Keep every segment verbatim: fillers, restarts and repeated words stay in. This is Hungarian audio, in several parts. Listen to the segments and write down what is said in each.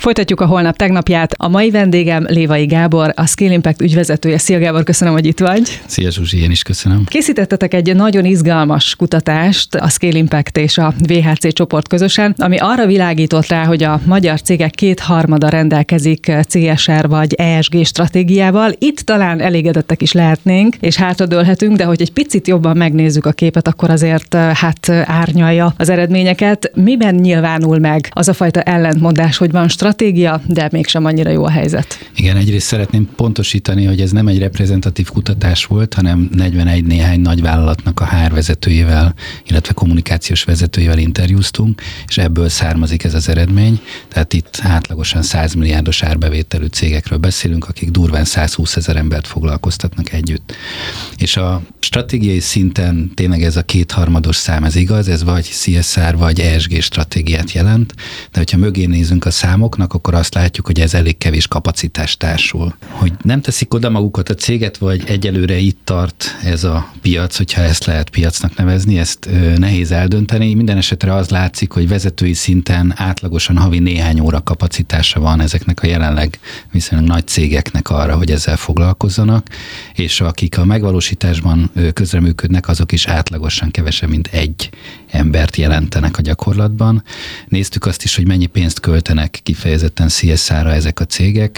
Folytatjuk a holnap tegnapját. A mai vendégem Lévai Gábor, a Scale Impact ügyvezetője. Szia Gábor, köszönöm, hogy itt vagy. Szia Zsuzsi, én is köszönöm. Készítettetek egy nagyon izgalmas kutatást, a Scale Impact és a vé há cé csoport közösen, ami arra világított rá, hogy a magyar cégek kétharmada rendelkezik cé es er vagy e es gé stratégiával. Itt talán elégedettek is lehetnénk, és hátradőlhetünk, de hogy egy picit jobban megnézzük a képet, akkor azért hát árnyalja az eredményeket. Miben nyilvánul meg az a fajta ellentmondás, hogy van stratégia, de mégsem annyira jó a helyzet? Igen, egyrészt szeretném pontosítani, hogy ez nem egy reprezentatív kutatás volt, hanem negyvenegy néhány nagyvállalatnak a há er vezetőjével, illetve kommunikációs vezetőjével interjúztunk, és ebből származik ez az eredmény. Tehát itt átlagosan száz milliárdos árbevételű cégekről beszélünk, akik durván százhúszezer embert foglalkoztatnak együtt. És a stratégiai szinten tényleg ez a kétharmados szám, ez igaz, ez vagy cé es er, vagy e es gé stratégiát jelent, de hogyha mögé nézünk a számoknak, akkor azt látjuk, hogy ez elég kevés kapacitást társul. Hogy nem teszik oda magukat a céget, vagy egyelőre itt tart ez a piac, hogyha ezt lehet piacnak nevezni, ezt ö, nehéz eldönteni. Minden esetre az látszik, hogy vezetői szinten átlagosan havi néhány óra kapacitása van ezeknek a jelenleg viszonylag nagy cégeknek arra, hogy ezzel foglalkozzanak, és akik a megvalósításban közreműködnek, azok is átlagosan kevesebb, mint egy embert jelentenek a gyakorlatban. Néztük azt is, hogy mennyi pénzt költenek kifejezetten cé es er-ra ezek a cégek.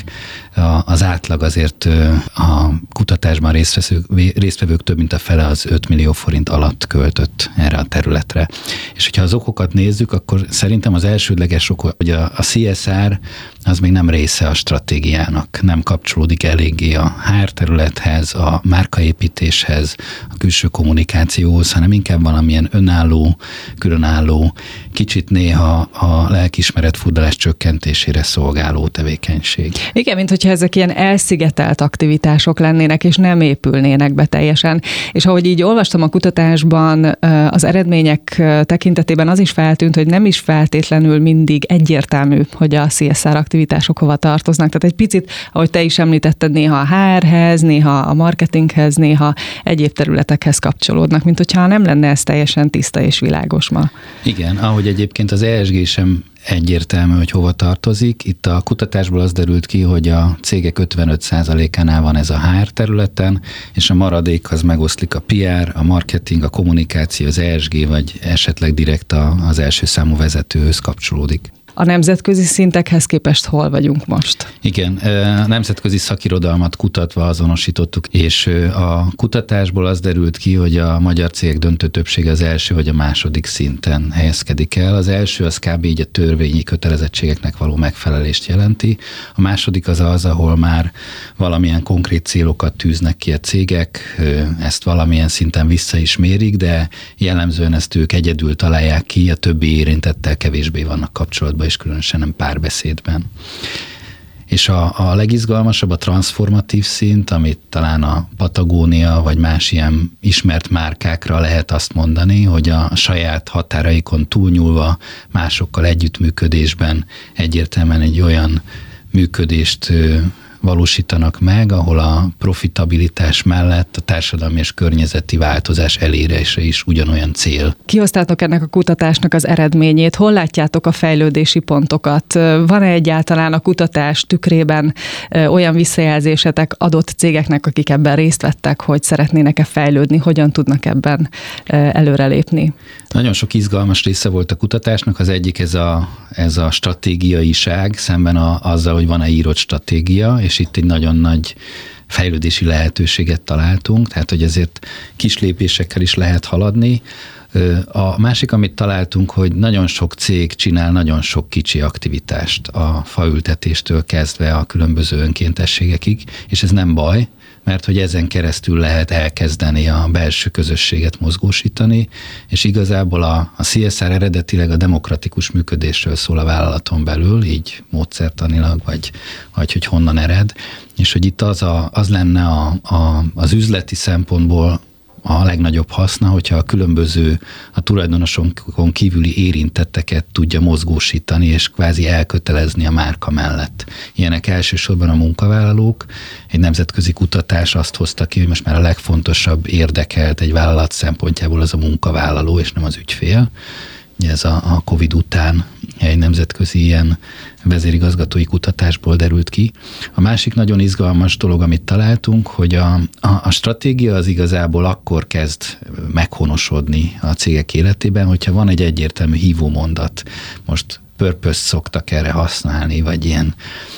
Az átlag azért a kutatásban résztvevők több mint a fele az öt millió forint alatt költött erre a területre. És hogyha az okokat nézzük, akkor szerintem az elsődleges ok, hogy a, a cé es er az még nem része a stratégiának, nem kapcsolódik eléggé a há er területhez, a márkaépítéshez, a külső kommunikációhoz, hanem inkább valamilyen önálló, különálló, kicsit néha a lelkiismeret furdalás csökkentésére szolgáló tevékenység. Igen, mint hogyha ezek ilyen elszigetelt aktivitások lennének, és nem épülnének be teljesen. És ahogy így olvastam a kutatásban, az eredmények tekintetében az is feltűnt, hogy nem is feltétlenül mindig egyértelmű, hogy a cé es er aktivitások hova tartoznak. Tehát egy picit, ahogy te is említetted, néha a há erhez, néha a marketinghez, néha egyéb területekhez kapcsolódnak, mint hogyha nem lenne ez teljesen tiszta és világos ma. Igen, ahogy egyébként az e es gé sem egyértelmű, hogy hova tartozik. Itt a kutatásból az derült ki, hogy a cégek ötvenöt százalékánál van ez a há er területen, és a maradék az megoszlik a pé er, a marketing, a kommunikáció, az e es gé, vagy esetleg direkt az első számú vezetőhöz kapcsolódik. A nemzetközi szintekhez képest hol vagyunk most? Igen, a nemzetközi szakirodalmat kutatva azonosítottuk, és a kutatásból az derült ki, hogy a magyar cégek döntő többsége az első vagy a második szinten helyezkedik el. Az első az kb. Így a törvényi kötelezettségeknek való megfelelést jelenti. A második az az, ahol már valamilyen konkrét célokat tűznek ki a cégek, ezt valamilyen szinten vissza is mérik, de jellemzően ezt ők egyedül találják ki, a többi érintettel kevésbé vannak kapcsolatban, és különösen nem párbeszédben. És a, a legizgalmasabb a transformatív szint, amit talán a Patagónia vagy más ilyen ismert márkákra lehet azt mondani, hogy a saját határaikon túlnyúlva másokkal együttműködésben egyértelműen egy olyan működést valósítanak meg, ahol a profitabilitás mellett a társadalmi és környezeti változás elérése is ugyanolyan cél. Kihoztátok ennek a kutatásnak az eredményét? Hol látjátok a fejlődési pontokat? Van-e egyáltalán a kutatás tükrében olyan visszajelzésetek adott cégeknek, akik ebben részt vettek, hogy szeretnének-e fejlődni, hogyan tudnak ebben előrelépni? Nagyon sok izgalmas része volt a kutatásnak. Az egyik ez a, ez a stratégiaiság szemben a, azzal, hogy van-e írott stratégia, és itt egy nagyon nagy fejlődési lehetőséget találtunk, tehát hogy ezért kis lépésekkel is lehet haladni. A másik, amit találtunk, hogy nagyon sok cég csinál nagyon sok kicsi aktivitást, a faültetéstől kezdve a különböző önkéntességekig, és ez nem baj, mert hogy ezen keresztül lehet elkezdeni a belső közösséget mozgósítani, és igazából a, a cé es er eredetileg a demokratikus működésről szól a vállalaton belül, így módszertanilag, vagy, vagy hogy honnan ered, és hogy itt az, a, az lenne a, a, az üzleti szempontból a legnagyobb haszna, hogyha a különböző, a tulajdonosokon kívüli érintetteket tudja mozgósítani, és kvázi elkötelezni a márka mellett. Ilyenek elsősorban a munkavállalók. Egy nemzetközi kutatás azt hozta ki, hogy most már a legfontosabb érdekelt egy vállalat szempontjából az a munkavállaló, és nem az ügyfél. ez a, a Covid után egy nemzetközi ilyen vezérigazgatói kutatásból derült ki. A másik nagyon izgalmas dolog, amit találtunk, hogy a, a, a stratégia az igazából akkor kezd meghonosodni a cégek életében, hogyha van egy egyértelmű hívómondat. Most purpose szoktak erre használni, vagy ilyen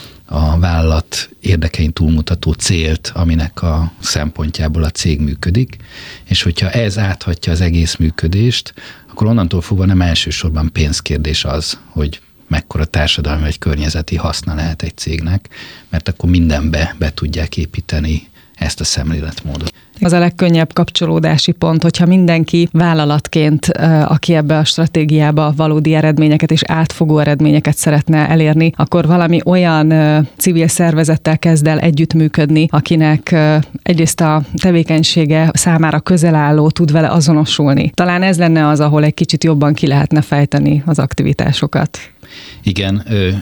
a vállalat érdekein túlmutató célt, aminek a szempontjából a cég működik, és hogyha ez áthatja az egész működést, akkor onnantól fogva nem elsősorban pénzkérdés az, hogy mekkora társadalmi vagy környezeti haszna lehet egy cégnek, mert akkor mindenbe be tudják építeni ezt a szemléletmódot. Az a legkönnyebb kapcsolódási pont, hogyha mindenki vállalatként, aki ebbe a stratégiába valódi eredményeket és átfogó eredményeket szeretne elérni, akkor valami olyan civil szervezettel kezd el együttműködni, akinek egyrészt a tevékenysége számára közel álló, tud vele azonosulni. Talán ez lenne az, ahol egy kicsit jobban ki lehetne fejteni az aktivitásokat. Igen,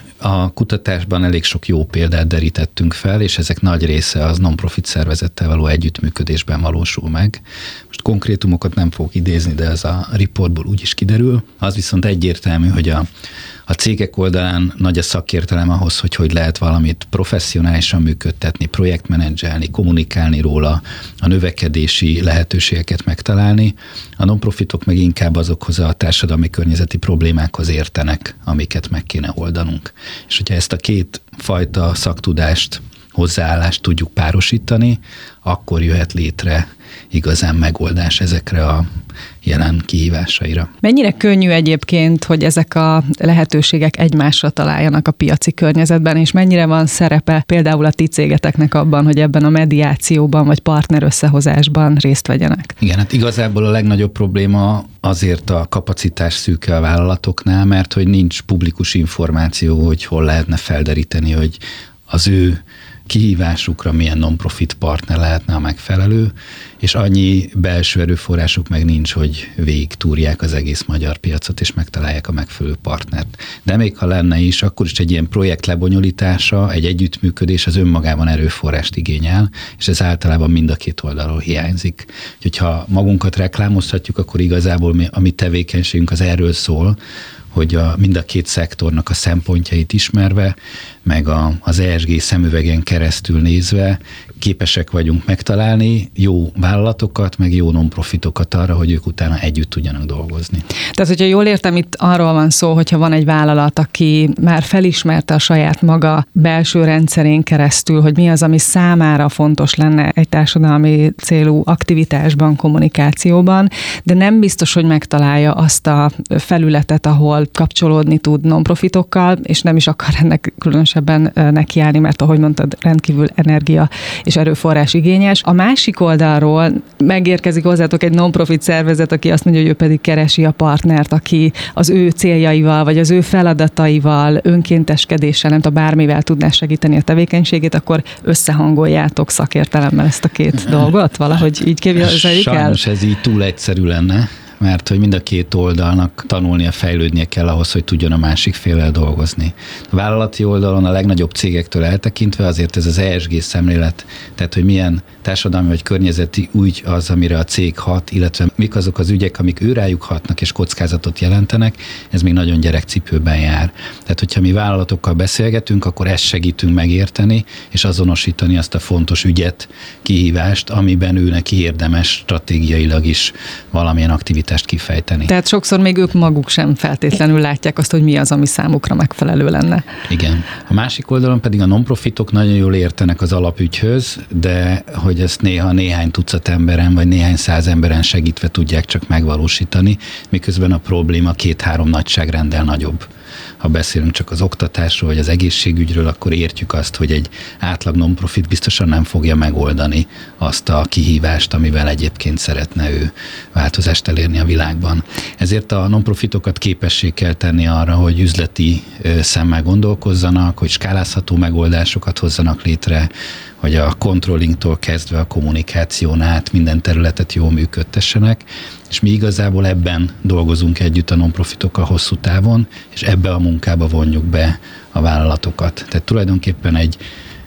a kutatásban elég sok jó példát derítettünk fel, és ezek nagy része az non-profit szervezettel való együttműködésben valósul meg. Most konkrétumokat nem fogok idézni, de ez a riportból úgy is kiderül. Az viszont egyértelmű, hogy a A cégek oldalán nagy a szakértelem ahhoz, hogy hogy lehet valamit professzionálisan működtetni, projektmenedzselni, kommunikálni róla, a növekedési lehetőségeket megtalálni. A non-profitok meg inkább azokhoz a társadalmi környezeti problémákhoz értenek, amiket meg kéne oldanunk. És hogyha ezt a két fajta szaktudást, hozzáállást tudjuk párosítani, akkor jöhet létre igazán megoldás ezekre a jelen kihívásaira. Mennyire könnyű egyébként, hogy ezek a lehetőségek egymásra találjanak a piaci környezetben, és mennyire van szerepe például a ti cégeteknek abban, hogy ebben a mediációban vagy partner összehozásban részt vegyenek? Igen, hát igazából a legnagyobb probléma azért a kapacitás szűke a vállalatoknál, mert hogy nincs publikus információ, hogy hol lehetne felderíteni, hogy az ő kihívásukra milyen non-profit partner lehetne a megfelelő, és annyi belső erőforrásuk meg nincs, hogy végig túrják az egész magyar piacot, és megtalálják a megfelelő partnert. De még ha lenne is, akkor is egy ilyen projekt lebonyolítása, egy együttműködés az önmagában erőforrást igényel, és ez általában mind a két oldalról hiányzik. Úgyhogy ha magunkat reklámozhatjuk, akkor igazából mi, a mi tevékenységünk az erről szól, hogy a, mind a két szektornak a szempontjait ismerve, meg a, az E S G szemüvegen keresztül nézve képesek vagyunk megtalálni jó vállalatokat, meg jó non-profitokat arra, hogy ők utána együtt tudjanak dolgozni. Tehát, hogyha jól értem, itt arról van szó, hogyha van egy vállalat, aki már felismerte a saját maga belső rendszerén keresztül, hogy mi az, ami számára fontos lenne egy társadalmi célú aktivitásban, kommunikációban, de nem biztos, hogy megtalálja azt a felületet, ahol kapcsolódni tud non-profitokkal, és nem is akar ennek különösebben nekiállni, mert ahogy mondtad, rendkívül energia és erőforrás igényes. A másik oldalról megérkezik hozzátok egy non-profit szervezet, aki azt mondja, hogy ő pedig keresi a partnert, aki az ő céljaival, vagy az ő feladataival, önkénteskedéssel, nem tudom, bármivel tudná segíteni a tevékenységét, akkor összehangoljátok szakértelemmel ezt a két dolgot? Valahogy így képzeljük el? Sajnos ez így túl egyszerű lenne, mert hogy mind a két oldalnak tanulnia, fejlődnie kell ahhoz, hogy tudjon a másik féllel dolgozni. A vállalati oldalon a legnagyobb cégektől eltekintve azért ez az E S G szemlélet, tehát hogy milyen társadalmi vagy környezeti ügy az, amire a cég hat, illetve mik azok az ügyek, amik őrájuk hatnak és kockázatot jelentenek, ez még nagyon gyerekcipőben jár. Tehát, hogyha mi vállalatokkal beszélgetünk, akkor ezt segítünk megérteni, és azonosítani azt a fontos ügyet, kihívást, amiben ő neki érdemes stratégiailag is valamilyen aktivitást kifejteni. Tehát sokszor még ők maguk sem feltétlenül látják azt, hogy mi az, ami számukra megfelelő lenne. Igen. A másik oldalon pedig a non-profitok nagyon jól értenek az alapügyhöz, de hogy ezt néha néhány tucat emberen, vagy néhány száz emberen segítve tudják csak megvalósítani, miközben a probléma két-három nagyságrenddel nagyobb. Ha beszélünk csak az oktatásról, vagy az egészségügyről, akkor értjük azt, hogy egy átlag non-profit biztosan nem fogja megoldani azt a kihívást, amivel egyébként szeretne ő változást elérni a világban. Ezért a non-profitokat képessé kell tenni arra, hogy üzleti szemmel gondolkozzanak, hogy skálázható megoldásokat hozzanak létre, hogy a controllingtól kezdve a kommunikáción át minden területet jól működtessenek, és mi igazából ebben dolgozunk együtt a non-profitokkal hosszú távon, és ebbe a munkába vonjuk be a vállalatokat. Tehát tulajdonképpen egy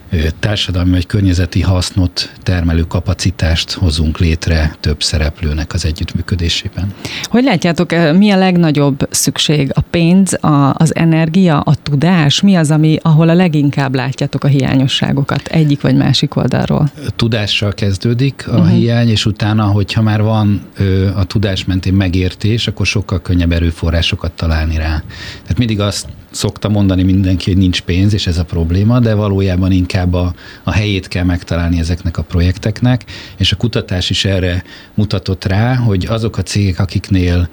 társadalmi vagy környezeti hasznot termelő kapacitást hozunk létre több szereplőnek az együttműködésében. Hogy látjátok, mi a legnagyobb szükség? A pénz, a, az energia, a tudás? Mi az, ami, ahol a leginkább látjátok a hiányosságokat egyik vagy másik oldalról? Tudással kezdődik a uh-huh. hiány, és utána, hogyha már van ö, a tudás mentén megértés, akkor sokkal könnyebb erőforrásokat találni rá. Tehát mindig azt szokta mondani mindenki, hogy nincs pénz, és ez a probléma, de valójában inkább a, a helyét kell megtalálni ezeknek a projekteknek, és a kutatás is erre mutatott rá, hogy azok a cégek, akiknél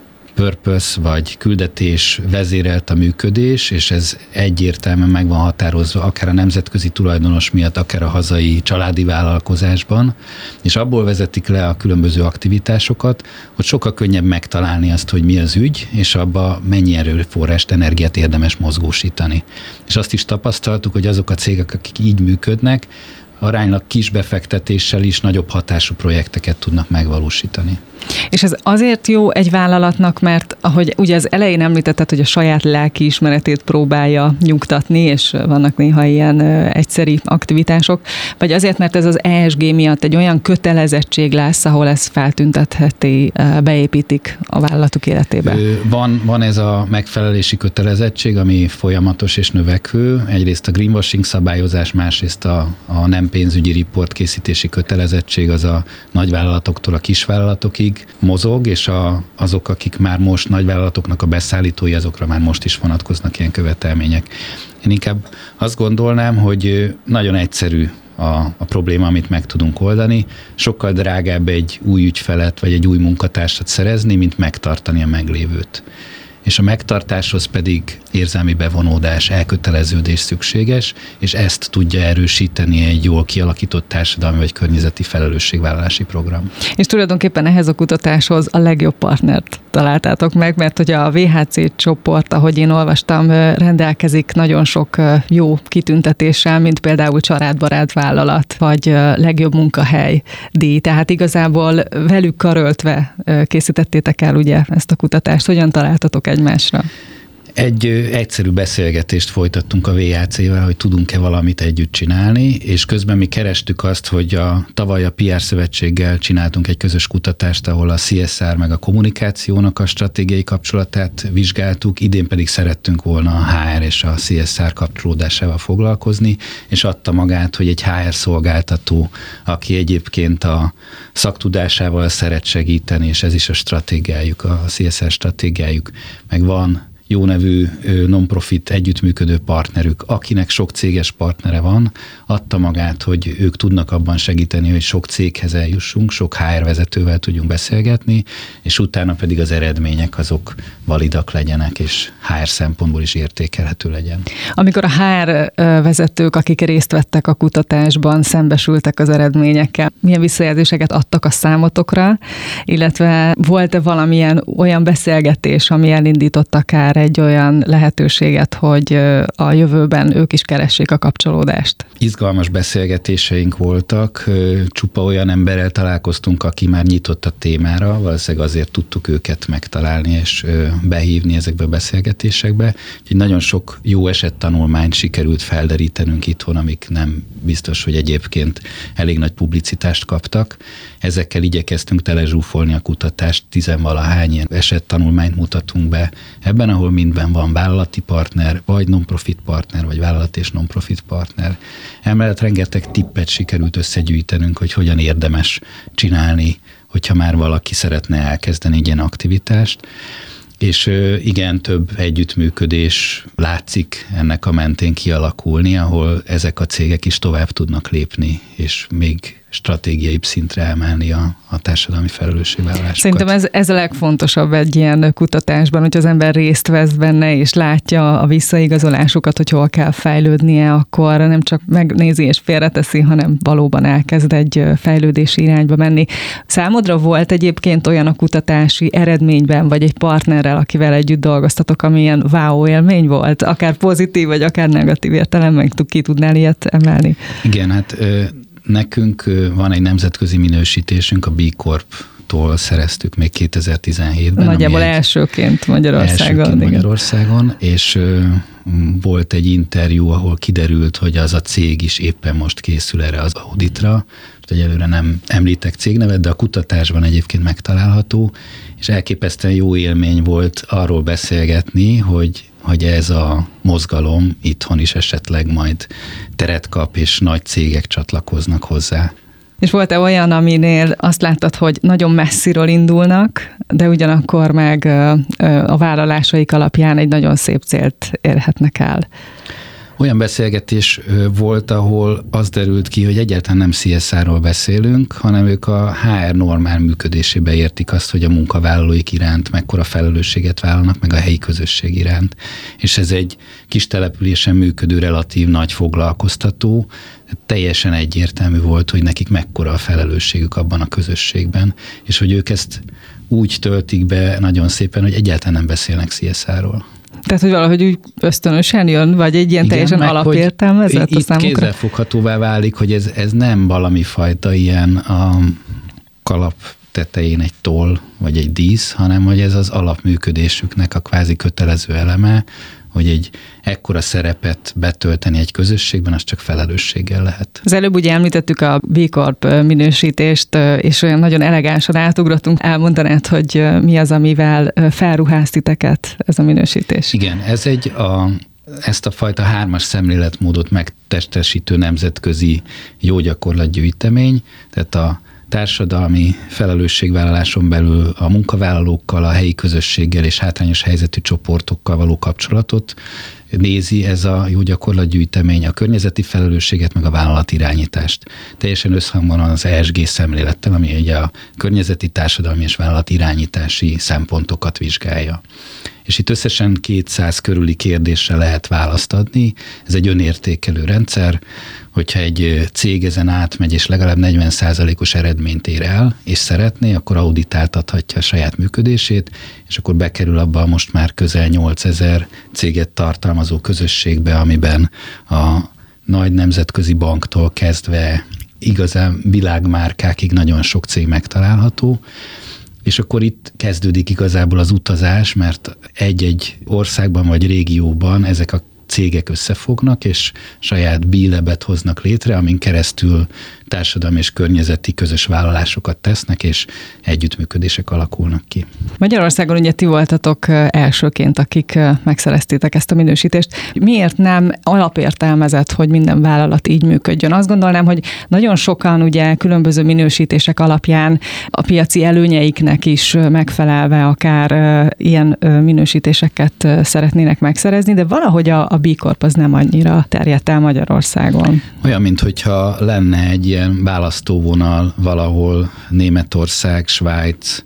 purpose vagy küldetés vezérelt a működés, és ez egyértelműen meg van határozva, akár a nemzetközi tulajdonos miatt, akár a hazai családi vállalkozásban, és abból vezetik le a különböző aktivitásokat, hogy sokkal könnyebb megtalálni azt, hogy mi az ügy, és abba mennyi erőforrást, energiát érdemes mozgósítani. És azt is tapasztaltuk, hogy azok a cégek, akik így működnek, aránylag kis befektetéssel is nagyobb hatású projekteket tudnak megvalósítani. És ez azért jó egy vállalatnak, mert ahogy ugye az elején említetted, hogy a saját lelkiismeretét próbálja nyugtatni, és vannak néha ilyen egyszeri aktivitások, vagy azért, mert ez az E S G miatt egy olyan kötelezettség lesz, ahol ez feltüntetheti, beépítik a vállalatuk életébe? Van, van ez a megfelelési kötelezettség, ami folyamatos és növekvő. Egyrészt a greenwashing szabályozás, másrészt a, a nem pénzügyi riport készítési kötelezettség az a nagyvállalatoktól a kisvállalatokig mozog, és a, azok, akik már most nagyvállalatoknak a beszállítói, azokra már most is vonatkoznak ilyen követelmények. Én inkább azt gondolnám, hogy nagyon egyszerű a, a probléma, amit meg tudunk oldani. Sokkal drágább egy új ügyfelet, vagy egy új munkatársat szerezni, mint megtartani a meglévőt. És a megtartáshoz pedig érzelmi bevonódás, elköteleződés szükséges, és ezt tudja erősíteni egy jól kialakított társadalmi vagy környezeti felelősségvállalási program. És tulajdonképpen ehhez a kutatáshoz a legjobb partnert találtátok meg, mert hogy a V H C csoport, ahogy én olvastam, rendelkezik nagyon sok jó kitüntetéssel, mint például családbarát vállalat, vagy legjobb munkahely díj. Tehát igazából velük karöltve készítettétek el ugye ezt a kutatást. Hogyan találtatok egymásra? Egy egyszerű beszélgetést folytattunk a V H C-vel, hogy tudunk-e valamit együtt csinálni, és közben mi kerestük azt, hogy a tavaly a P R Szövetséggel csináltunk egy közös kutatást, ahol a C S R meg a kommunikációnak a stratégiai kapcsolatát vizsgáltuk, idén pedig szerettünk volna a H R és a C S R kapcsolódásával foglalkozni, és adta magát, hogy egy H R szolgáltató, aki egyébként a szaktudásával szeret segíteni, és ez is a stratégiájuk, a C S R stratégiájuk, meg van jó nevű non-profit együttműködő partnerük, akinek sok céges partnere van, adta magát, hogy ők tudnak abban segíteni, hogy sok céghez eljussunk, sok H R vezetővel tudjunk beszélgetni, és utána pedig az eredmények azok validak legyenek, és H R szempontból is értékelhető legyen. Amikor a H R vezetők, akik részt vettek a kutatásban, szembesültek az eredményekkel, milyen visszajelzéseket adtak a számotokra, illetve volt-e valamilyen olyan beszélgetés, ami elindított akár egy olyan lehetőséget, hogy a jövőben ők is keressék a kapcsolódást? Izgalmas beszélgetéseink voltak, csupa olyan emberrel találkoztunk, aki már nyitott a témára, valószínűleg azért tudtuk őket megtalálni és behívni ezekbe a beszélgetésekbe. Úgyhogy nagyon sok jó esettanulmányt sikerült felderítenünk itthon, amik nem biztos, hogy egyébként elég nagy publicitást kaptak. Ezekkel igyekeztünk telezsúfolni a kutatást, tizenvalahány ilyen esettanulmányt mutatunk be ebben, ahol mindben van vállalati partner, vagy non-profit partner, vagy vállalat és non-profit partner. Emellett rengeteg tippet sikerült összegyűjtenünk, hogy hogyan érdemes csinálni, hogyha már valaki szeretne elkezdeni egy ilyen aktivitást. És igen, több együttműködés látszik ennek a mentén kialakulni, ahol ezek a cégek is tovább tudnak lépni, és még stratégiai szintre emelni a, a társadalmi felelősségvállalásokat. Szerintem ez, ez a legfontosabb egy ilyen kutatásban, hogy az ember részt vesz benne, és látja a visszaigazolásokat, hogy hol kell fejlődnie, akkor nem csak megnézi és félreteszi, hanem valóban elkezd egy fejlődési irányba menni. Számodra volt egyébként olyan a kutatási eredményben, vagy egy partnerrel, akivel együtt dolgoztatok, ami ilyen wow élmény volt? Akár pozitív, vagy akár negatív értelemben ki tudnál ilyet emelni? Igen, hát nekünk van egy nemzetközi minősítésünk, a B Corp Banktól szereztük még kétezer-tizenhétben. Nagyjából elsőként Magyarországon. Elsőként Magyarországon, és volt egy interjú, ahol kiderült, hogy az a cég is éppen most készül erre az auditra. Egyelőre nem említek cégnevet, de a kutatásban egyébként megtalálható, és elképesztően jó élmény volt arról beszélgetni, hogy, hogy ez a mozgalom itthon is esetleg majd teret kap, és nagy cégek csatlakoznak hozzá. És volt-e olyan, aminél azt láttad, hogy nagyon messziről indulnak, de ugyanakkor meg a vállalásaik alapján egy nagyon szép célt érhetnek el? Olyan beszélgetés volt, ahol az derült ki, hogy egyáltalán nem cé es er-ról beszélünk, hanem ők a há er normál működésébe értik azt, hogy a munkavállalóik iránt mekkora felelősséget vállalnak, meg a helyi közösség iránt. És ez egy kis településen működő, relatív nagy foglalkoztató, teljesen egyértelmű volt, hogy nekik mekkora a felelősségük abban a közösségben, és hogy ők ezt úgy töltik be nagyon szépen, hogy egyáltalán nem beszélnek cé es er-ról. Tehát, hogy valahogy úgy ösztönösen jön, vagy egy ilyen igen, teljesen alapértelmezett a számukra? Itt kézzelfoghatóvá válik, hogy ez, ez nem valami fajta ilyen a kalap tetején egy toll, vagy egy dísz, hanem hogy ez az alapműködésüknek a kvázi kötelező eleme, hogy egy ekkora szerepet betölteni egy közösségben, az csak felelősséggel lehet. Az előbb ugye említettük a B Corp minősítést, és olyan nagyon elegánsan átugrottunk. Elmondanád, hogy mi az, amivel felruház titeket ez a minősítés? Igen, ez egy a ezt a fajta hármas szemléletmódot megtestesítő nemzetközi jó gyakorlatgyűjtemény, tehát a társadalmi felelősségvállaláson belül a munkavállalókkal, a helyi közösséggel és hátrányos helyzetű csoportokkal való kapcsolatot nézi ez a jó gyakorlatgyűjtemény, a környezeti felelősséget, meg a vállalatirányítást. Teljesen összhangban az E S G szemlélettel, ami ugye a környezeti, társadalmi és vállalatirányítási szempontokat vizsgálja. És itt összesen kétszáz körüli kérdésre lehet választ adni. Ez egy önértékelő rendszer, hogyha egy cég ezen átmegy, és legalább negyven százalékos eredményt ér el, és szeretné, akkor auditáltathatja a saját működését, és akkor bekerül abba a most már közel nyolcezer céget tartalmazó közösségbe, amiben a nagy nemzetközi banktól kezdve igazán világmárkákig nagyon sok cég megtalálható. És akkor itt kezdődik igazából az utazás, mert egy-egy országban vagy régióban ezek a cégek összefognak, és saját B-labet hoznak létre, amin keresztül társadalmi és környezeti közös vállalásokat tesznek, és együttműködések alakulnak ki. Magyarországon ugye ti voltatok elsőként, akik megszereztétek ezt a minősítést. Miért nem alapértelmezett, hogy minden vállalat így működjön? Azt gondolnám, hogy nagyon sokan ugye különböző minősítések alapján a piaci előnyeiknek is megfelelve akár ilyen minősítéseket szeretnének megszerezni, de valahogy a, a B Corp az nem annyira terjedt el Magyarországon. Olyan, minthogyha lenne egy ilyen választóvonal valahol Németország, Svájc,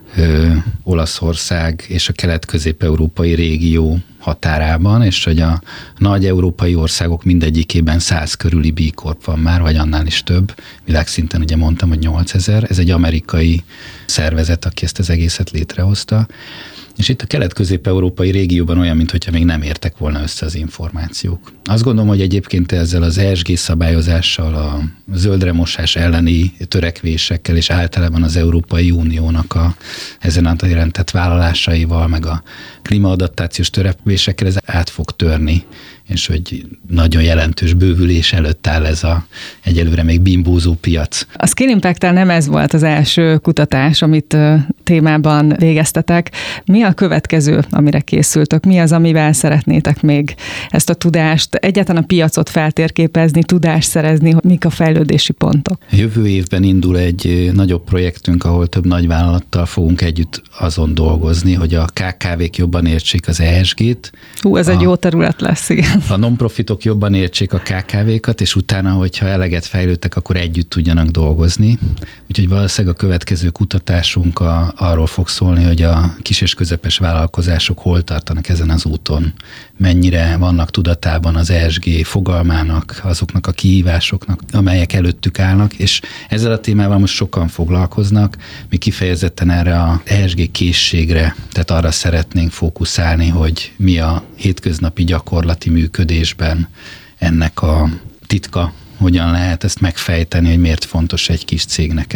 ö, Olaszország és a kelet-közép-európai régió határában, és hogy a nagy európai országok mindegyikében száz körüli B Corp van már, vagy annál is több. Világszinten ugye mondtam, hogy nyolcezer. Ez egy amerikai szervezet, aki ezt az egészet létrehozta. És itt a kelet-közép-európai régióban olyan, mintha még nem értek volna össze az információk. Azt gondolom, hogy egyébként ezzel az E S G szabályozással, a zöldremosás elleni törekvésekkel, és általában az Európai Uniónak a ezen a téren tett vállalásaival, meg a klímaadaptációs törekvésekkel ez át fog törni, és hogy nagyon jelentős bővülés előtt áll ez a egyelőre még bimbózó piac. A Scale Impact-tel nem ez volt az első kutatás, amit témában végeztetek. Mi a következő, amire készültök? Mi az, amivel szeretnétek még ezt a tudást, egyáltalán a piacot feltérképezni, tudást szerezni, mik a fejlődési pontok? Jövő évben indul egy nagyobb projektünk, ahol több nagyvállalattal fogunk együtt azon dolgozni, hogy a ká ká vék jobban értsék az E S G-t. Hú, ez a, egy jó terület lesz, igen. A non-profitok jobban értsék a ká ká vékat, és utána, hogyha eleget fejlődtek, akkor együtt tudjanak dolgozni. Úgyhogy valószínűleg a következő kutatásunk a, arról fog szólni, hogy a kis és közepes vállalkozások hol tartanak ezen az úton, mennyire vannak tudatában az E S G fogalmának, azoknak a kihívásoknak, amelyek előttük állnak, és ezzel a témával most sokan foglalkoznak, mi kifejezetten erre a E S G készségre, tehát arra szeretnénk fókuszálni, hogy mi a hétköznapi gyakorlati működésben ennek a titka, hogyan lehet ezt megfejteni, hogy miért fontos egy kis cégnek ez.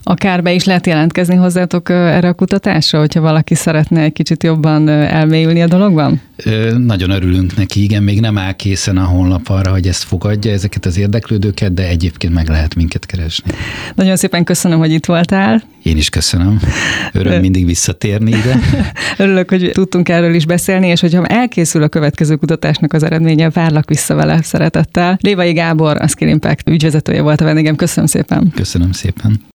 Akár be is lehet jelentkezni hozzátok erre a kutatásra, hogyha valaki szeretne egy kicsit jobban elmélyülni a dologban? Ö, nagyon örülünk neki, igen, még nem áll készen a honlap arra, hogy ezt fogadja, ezeket az érdeklődőket, de egyébként meg lehet minket keresni. Nagyon szépen köszönöm, hogy itt voltál. Én is köszönöm. Öröm mindig visszatérni ide. Örülök, hogy tudtunk erről is beszélni, és hogyha elkészül a következő kutatásnak az eredménye, várlak vissza vele szeretettel. Révai Gábor, a Skill Impact ügyvezetője volt a vendégem. Köszönöm szépen. Köszönöm szépen.